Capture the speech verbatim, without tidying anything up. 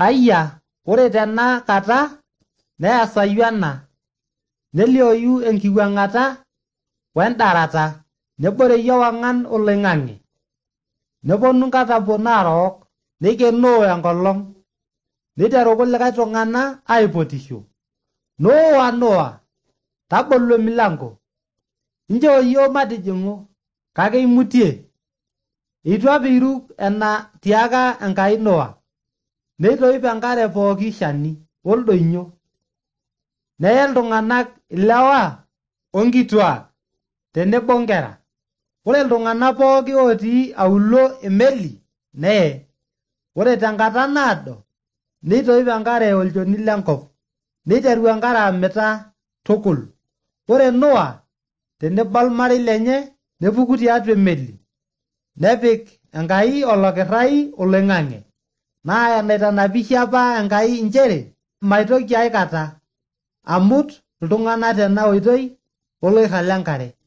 Ayya, ore tena kata neesayu ena, nelioyu enkiwuang'ata wendarata, neboreyie ewang'an oloing'ang'e. Neponu nkatampo naarook, neikenoo enkolong', neiteru kulikae tung'anak aipotisho. Noa, Noa, tabolo emilango, inchoo yiok matijing'u, kake imutie. Eitu apa iruk ena tiaka Enkai Noa, neitoip enkare pooki shani oldonyo. Neye iltung'anak ilewa onkituak tenebo nkera. Ore iltung'anak pooki otii auluo emeli neye. Ore tenkata naado, neitoip enkare olchoni lenkop, neiteru enkare amita tukul. Ore Noa tenebo ormarei lenye nepuku tiatua emeli, nepik Enkai olokirrai oloing'ang'e. Naa enaitanapishe apa Enkai nchere maitoki aikata amut iltung'anak tena oitoi oloirrag lenkare.